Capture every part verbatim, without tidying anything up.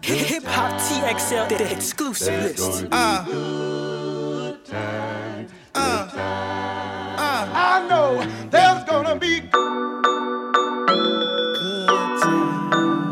Hip Hop T X L, the exclusive list. Uh. Uh. Uh. I know there's gonna be good time.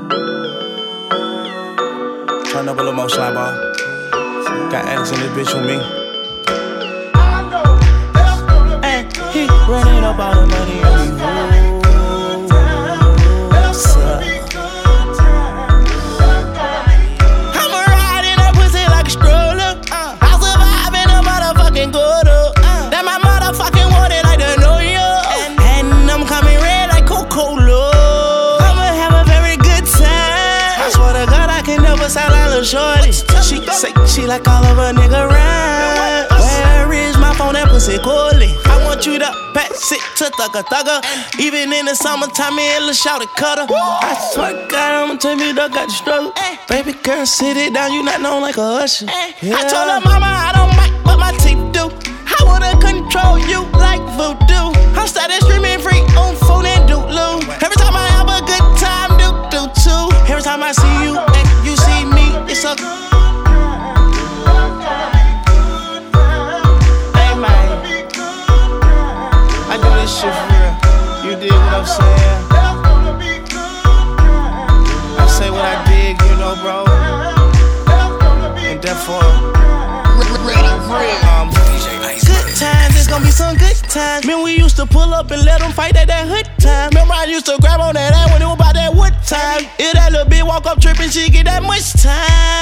Turn up a little more, Sly Ball. Got Alex in this bitch with me. I know there's gonna be And good he running up all the money on me. There's gonna be good time. I'ma ride in that pussy like a stroller. Uh. I'll survive in a motherfucking gutter. Uh. That my motherfucking water like the New York. And, and I'm coming red like Coca-Cola. I'ma have a very good time. I swear to God I can never sound like a shorty. She say she like all of a nigga rhyme. Where is my phone? That pussy calling. I want you to pass it to thugger thugger. Even in the summertime, me and Lil' Shawty cutter. I swear to God, I'ma tell you that got the struggle. Baby girl, sit it down, you not known like a usher. Yeah. I told her mama I don't bite, but my teeth do. I wanna control you like voodoo. I'm started streaming free on phone and doodloo. Every time I have a good time, do do too. Every time I see you and you see me, it's a I do this shit for real. You dig what I'm saying? I say what I dig, you know, bro. And therefore, um, good times, it's gonna be some good times. Man, we used to pull up and let them fight at that hood time. Remember, I used to grab on that ass when it was about that wood time. If that little bitch walk up tripping, she get that much time.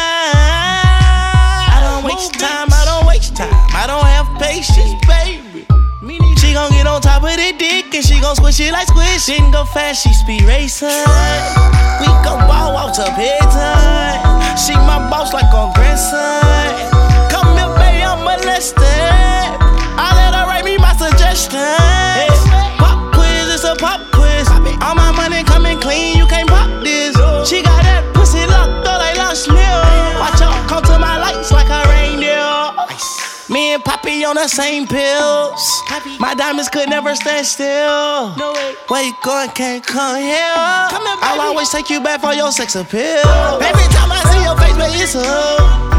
I don't waste time, I don't waste time. I don't have patience, baby. She gon' get on top of the dick and she gon' squish it like squish. She can go fast, she speed racer. We gon' ball out to bedtime. She my boss like on grandson. Come here, baby, I'm molested. I let her write me my suggestions. Pop quiz, it's a pop quiz. All my money coming clean, you can't pop this. She got that pussy locked up like Lost Mill. Watch out, come to my lights like a reindeer. Me and Poppy on the same pills. My diamonds could never stand still. No way. Where you going, can't come here. Come here, I'll always take you back for your sex appeal. Every time I see your face, baby, it's a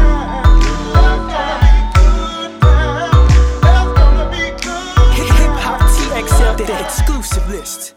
Hip Hop T X L, the exclusive list.